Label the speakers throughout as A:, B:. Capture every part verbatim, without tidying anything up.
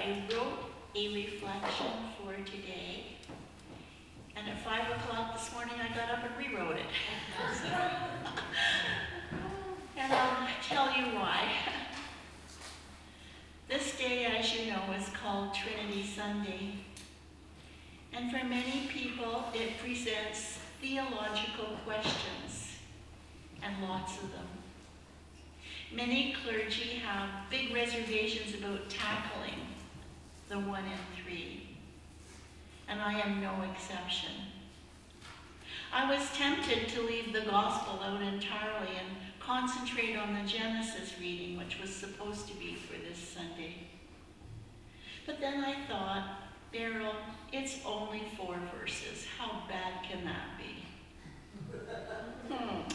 A: I wrote a reflection for today, and at five o'clock this morning I got up and rewrote it. And I'll tell you why. This day, as you know, is called Trinity Sunday. And for many people, it presents theological questions, and lots of them. Many clergy have big reservations about tackling the one and three, and I am no exception. I was tempted to leave the gospel out entirely and concentrate on the Genesis reading, which was supposed to be for this Sunday. But then I thought, Beryl, it's only four verses. How bad can that be? Hmm.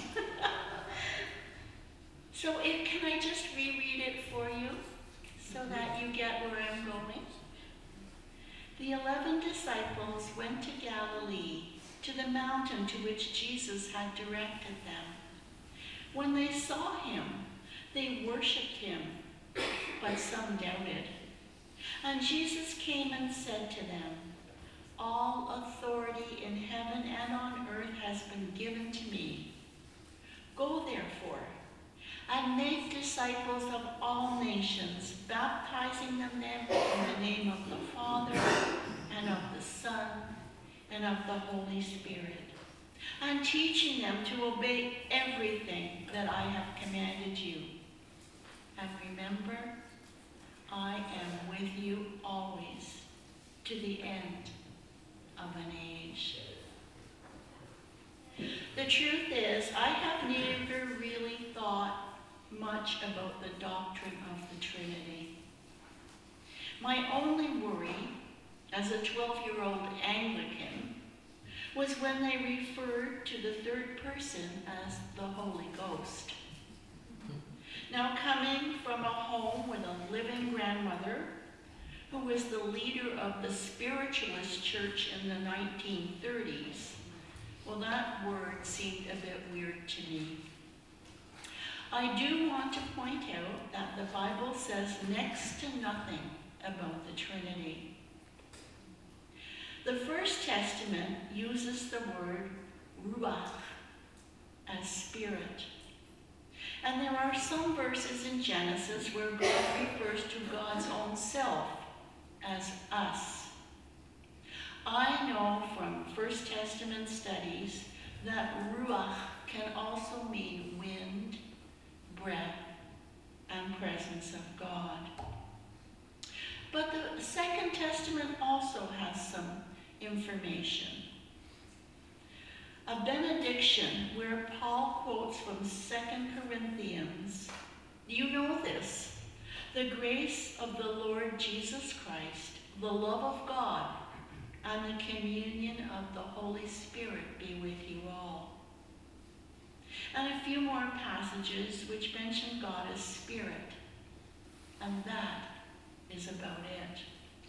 A: So it, can I just reread it for you so that you get where I'm going? The eleven disciples went to Galilee, to the mountain to which Jesus had directed them. When they saw him, they worshipped him, but some doubted. And Jesus came and said to them, "All authority in heaven and on earth has been given to me. Go therefore, and make disciples of all nations, baptizing them in the name of the Father, and of the Son, and of the Holy Spirit, and teaching them to obey everything that I have commanded you. And remember, I am with you always, to the end of an age." The truth is, I have never really thought much about the doctrine of the Trinity. My only worry, as a twelve-year-old Anglican, was when they referred to the third person as the Holy Ghost. Now, coming from a home with a living grandmother who was the leader of the spiritualist church in the nineteen thirties, well, that word seemed a bit weird to me. I do want to point out that the Bible says next to nothing about the Trinity. The First Testament uses the word ruach as spirit. And there are some verses in Genesis where God refers to God's own self as us. I know from First Testament studies that ruach can also mean wind, breath, and presence of God. But the Second Testament also has some information. A benediction where Paul quotes from Second Corinthians. Do you know this? "The grace of the Lord Jesus Christ, the love of God, and the communion of the Holy Spirit be with you all." And a few more passages which mention God as spirit. And that is about it.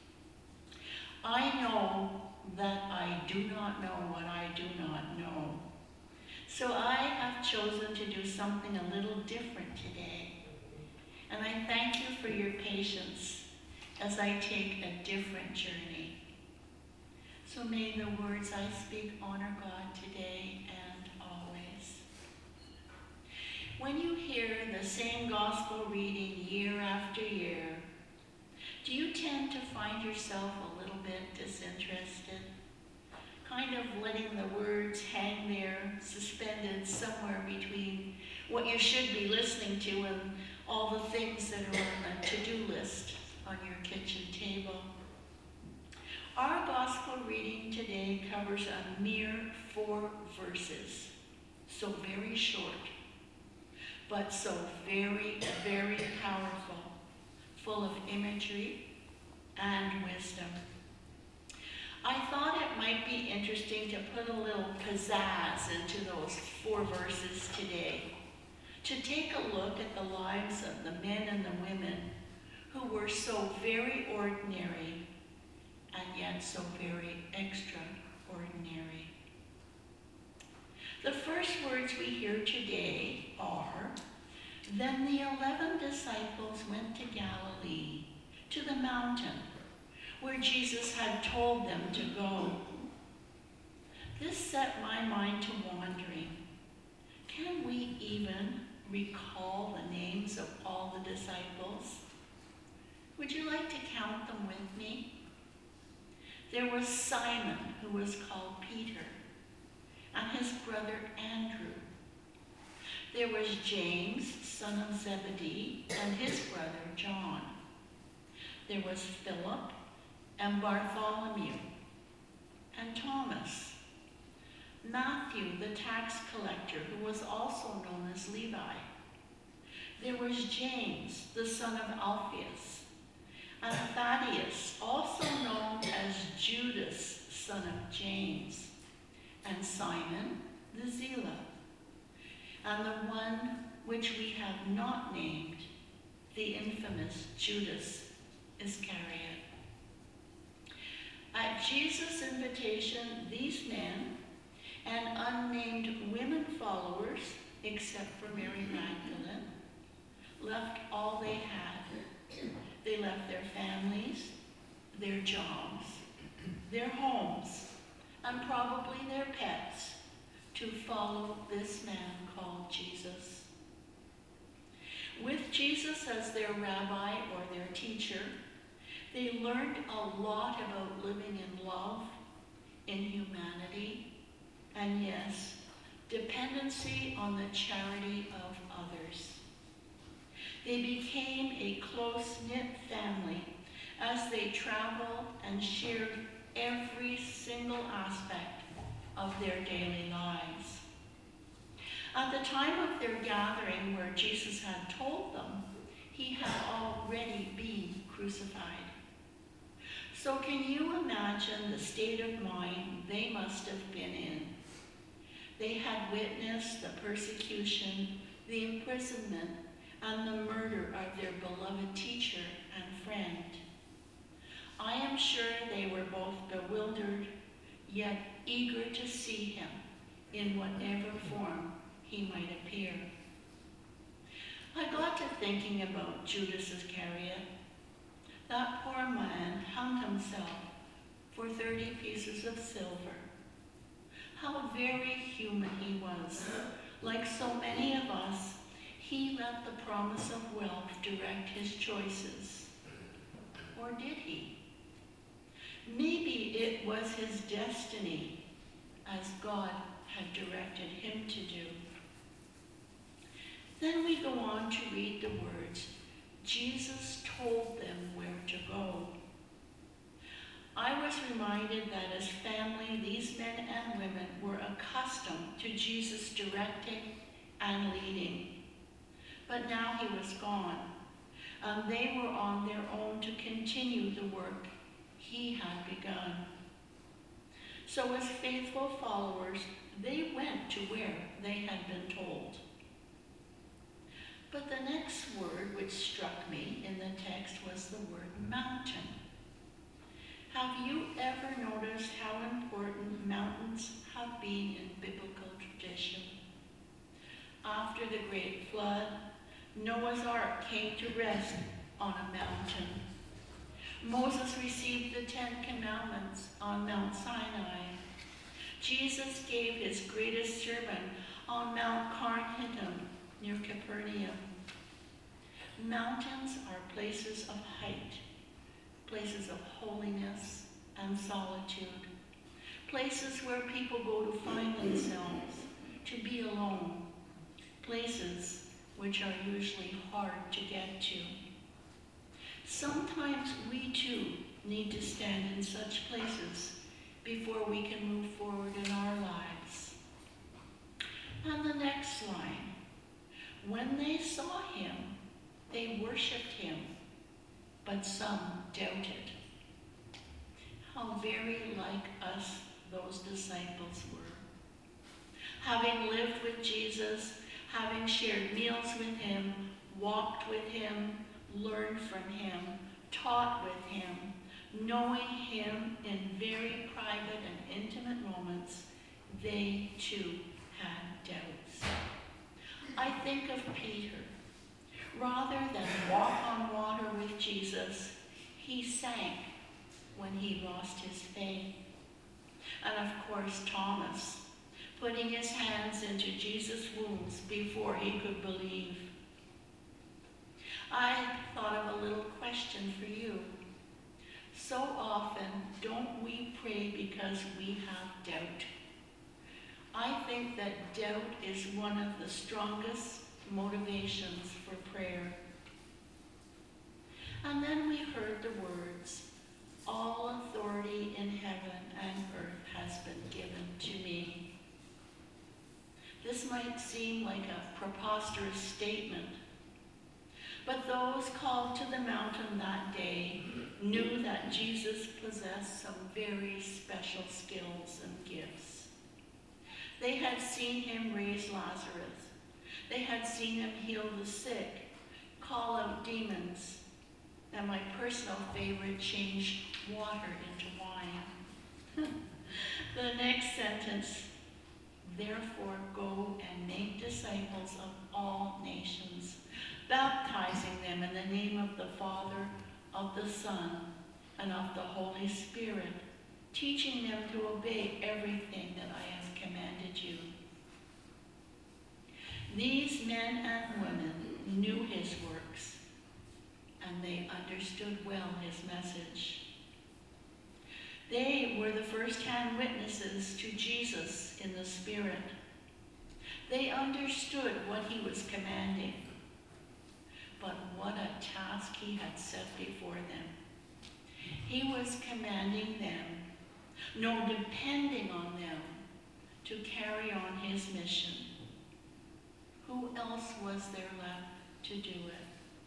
A: I know that I do not know what I do not know. So I have chosen to do something a little different today. And I thank you for your patience as I take a different journey. So may the words I speak honor God today and always. When you hear the same gospel reading year after year, do you tend to find yourself a little bit disinterested? Kind of letting the words hang there, suspended somewhere between what you should be listening to and all the things that are on the to-do list on your kitchen table. Our gospel reading today covers a mere four verses, so very short, but so very, very powerful, full of imagery and wisdom. I thought it might be interesting to put a little pizzazz into those four verses today, to take a look at the lives of the men and the women who were so very ordinary and yet so very extraordinary. The first words we hear today are, "Then the eleven disciples went to Galilee, to the mountain where Jesus had told them to go. This set my mind to wandering. Can we even recall the names of all the disciples? Would you like to count them with me? There was Simon, who was called Peter, and his brother Andrew. There was James, son of Zebedee, and his brother John. There was Philip and Bartholomew and Thomas. Matthew, the tax collector, who was also known as Levi. There was James, the son of Alphaeus, and Thaddeus, also known as Judas, son of James, and Simon the Zealot, and the one which we have not named, the infamous Judas Iscariot. At Jesus' invitation, these men and unnamed women followers, except for Mary Magdalene, left all they had. They left their families, their jobs, their homes, and probably their pets to follow this man called Jesus. With Jesus as their rabbi or their teacher, they learned a lot about living in love, in humanity, and yes, dependency on the charity of others. They became a close-knit family as they traveled and shared every single aspect of their daily lives. At the time of their gathering where Jesus had told them, he had already been crucified. So can you imagine the state of mind they must have been in? They had witnessed the persecution, the imprisonment, and the murder of their beloved teacher and friend. I am sure they were both bewildered, yet eager to see him in whatever form he might appear. I got to thinking about Judas Iscariot. That poor man hung himself for thirty pieces of silver. How very human he was. Like so many of us, he let the promise of wealth direct his choices. Or did he? Maybe it was his destiny, as God had directed him to do. Then we go on to read the words, Jesus told them where to go. I was reminded that as family, these men and women were accustomed to Jesus directing and leading. But now he was gone, and they were on their own to continue the work he had begun. So as faithful followers, they went to where they had been told. But the next word which struck me in the text was the word mountain. Have you ever noticed how important mountains have been in biblical tradition? After the great flood, Noah's Ark came to rest on a mountain. Moses received the Ten Commandments on Mount Sinai. Jesus gave his greatest sermon on Mount Carmel near Capernaum. Mountains are places of height, places of holiness and solitude, places where people go to find themselves, to be alone, places which are usually hard to get to. Sometimes we too need to stand in such places before we can move forward in our lives. And the next line, when they saw him, they worshipped him, but some doubted. How very like us those disciples were. Having lived with Jesus, having shared meals with him, walked with him, learned from him, taught with him, knowing him in very private and intimate moments, they too had doubts. I think of Peter. Rather than walk on water with Jesus, He sank when he lost his faith. And of course, Thomas, putting his hands into Jesus' wounds before he could believe. I thought of a little question for you. So often, don't we pray because we have doubt? I think that doubt is one of the strongest motivations for prayer. And then we heard the words, "All authority in heaven and earth has been given to me." This might seem like a preposterous statement, but those called to the mountain that day knew that Jesus possessed some very special skills and gifts. They had seen him raise Lazarus. They had seen him heal the sick, call out demons, and my personal favorite, change water into wine. The next sentence, "Therefore go and make disciples of all nations, baptizing them in the name of the Father, of the Son, and of the Holy Spirit, teaching them to obey everything that I have commanded you." These men and women knew his works, and they understood well his message. They were the first-hand witnesses to Jesus in the Spirit. They understood what he was commanding, but what a task he had set before them. He was commanding them, no, depending on them, to carry on his mission. Who else was there left to do it?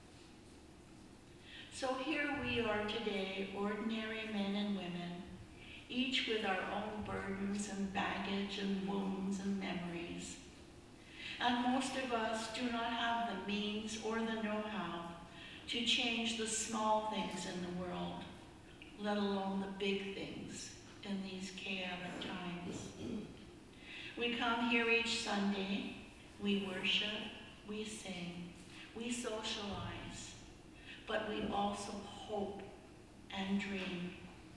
A: So here we are today, ordinary men and women, each with our own burdens and baggage and wounds and memories. And most of us do not have the means or the know-how to change the small things in the world, let alone the big things in these chaotic times. We come here each Sunday, we worship, we sing, we socialize, but we also hope and dream.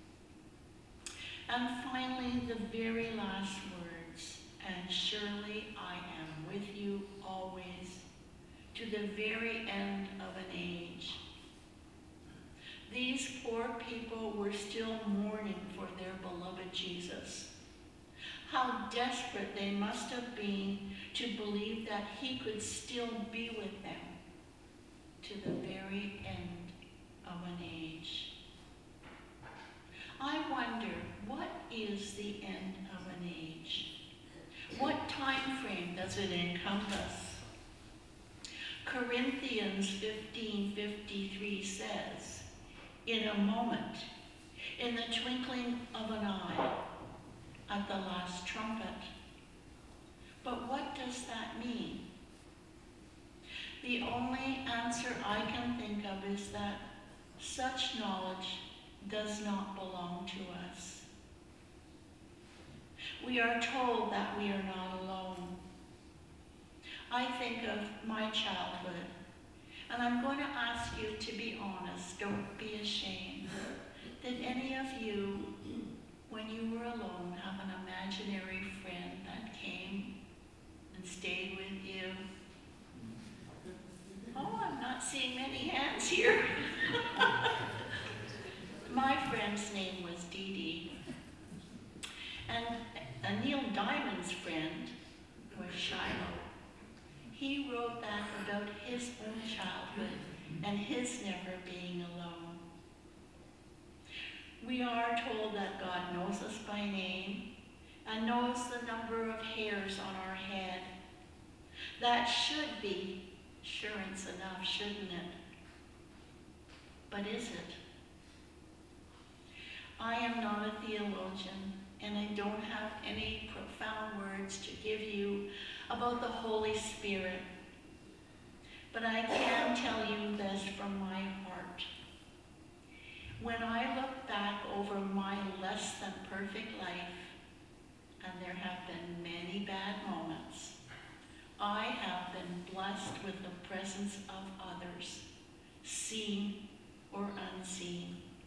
A: And finally, the very last words, "And surely I am with you always, to the very end of an age." These poor people were still mourning for their beloved Jesus. How desperate they must have been to believe that he could still be with them to the very end of an age. I wonder, what is the end of an age? What time frame does it encompass? Corinthians fifteen fifty-three says, "In a moment, in the twinkling of an eye, at the last trumpet." But what does that mean? The only answer I can think of is that such knowledge does not belong to us. We are told that we are not alone. I think of my childhood, and I'm going to ask you to be honest, don't be ashamed. Did any of you, when you were alone, have an imaginary friend that came and stayed with you? Oh, I'm not seeing many hands here. My friend's name was Dee Dee. And uh, Neil Diamond's friend was Shiloh. He wrote that about his own childhood and his never being alone. We are told that God knows us by name and knows the number of hairs on our head. That should be assurance enough, shouldn't it? But is it? I am not a theologian, and I don't have any profound words to give you about the Holy Spirit. But I can tell you this from my heart. When I look back over my less than perfect life, and there have been many bad moments, I have been blessed with the presence of others, seen or unseen.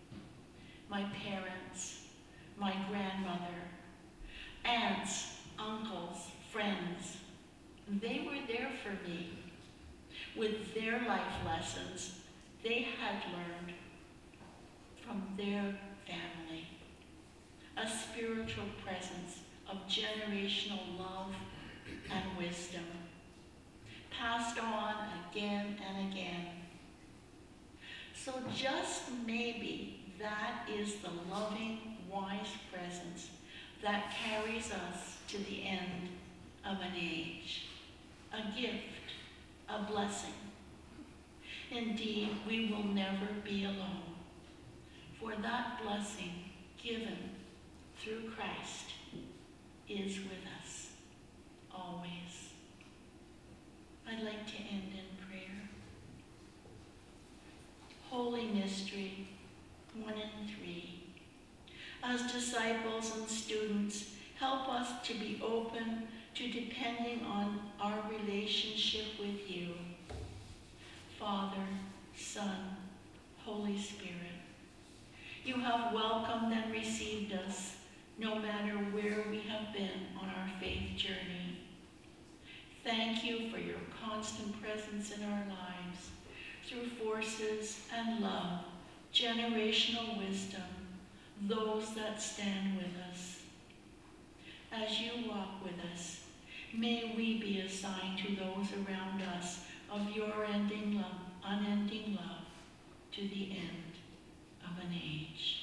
A: my parents, my grandmother, aunts, uncles, friends. They were there for me with their life lessons they had learned from their family. A spiritual presence of generational love and wisdom, passed on again and again. So just maybe that is the loving, wise presence that carries us to the end of an age, a gift, a blessing. Indeed, we will never be alone, for that blessing given through Christ is with us always. I'd like to end in prayer. Holy Mystery, one and three. As disciples and students, help us to be open to depending on our relationship with you. Father, Son, Holy Spirit, you have welcomed and received us no matter where we have been on our faith journey. Thank you for your constant presence in our lives through forces and love, generational wisdom, those that stand with us. As you walk with us, may we be a sign to those around us of your ending love, unending love to the end of an age.